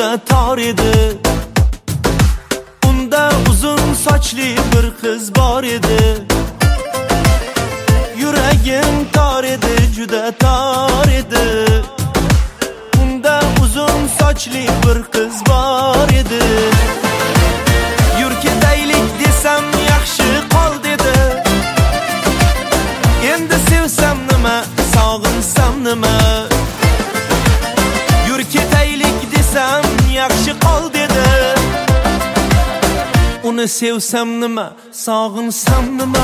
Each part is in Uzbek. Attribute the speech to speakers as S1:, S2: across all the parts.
S1: juda tor edi. Unda uzun sochli bir qiz bor edi. Yuragim tor edi, juda tor edi. Unda uzun sochli bir qiz bor edi. Yur ketaylik desam yaxshi qol dedi. Endi sevsam nima, sog'insam nima? Yur ketaylik desam yaxshi qol dedi. Uni sevsam nima, sog'insam nima?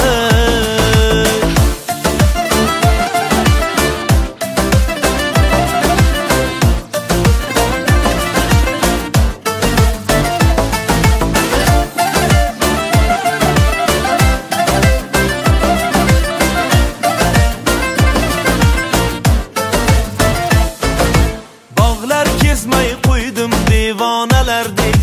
S1: Kezmay qo'ydim devonalardek.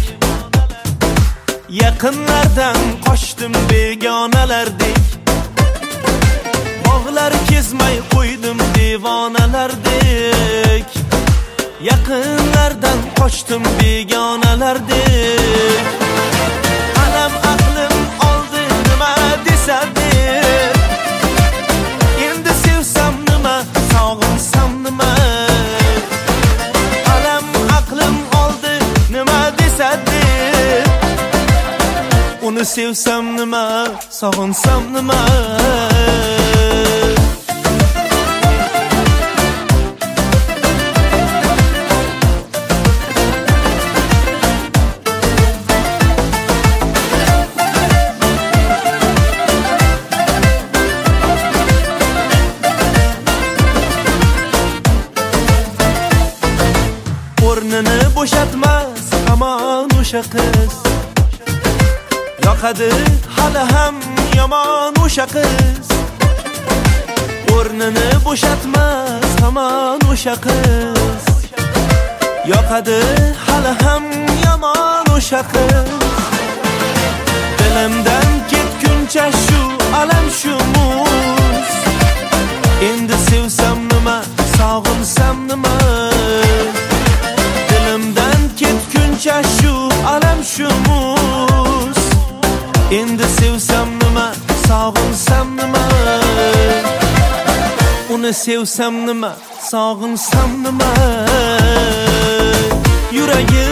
S1: Yaqinlardan qochdim begonalardek. Bog'lar kezmay qo'ydim devonalardek. Yaqinlardan qochdim begonalardek. Alam aqlim oldi nima desa der. Endi sevsam nima, sog'insam nima? Uni sevsam nima, sog'insam nima? O'rnini bo'shatmas hamon o'sha qiz. Yoqadi hali ham yomon o'sha qiz. O'rnini bo'shatmas hamon o'sha qiz. Yoqadi hali ham yomon o'sha qiz. Dilimdan ketguncha shu alam shu muz. Endi sevsam nima, sog'insam nima? Dilimdan ketguncha shu alam shu muz. Endi sevsam nima, sog'insam nima? Uni sevsam nima, sog'insam nima? Yuragim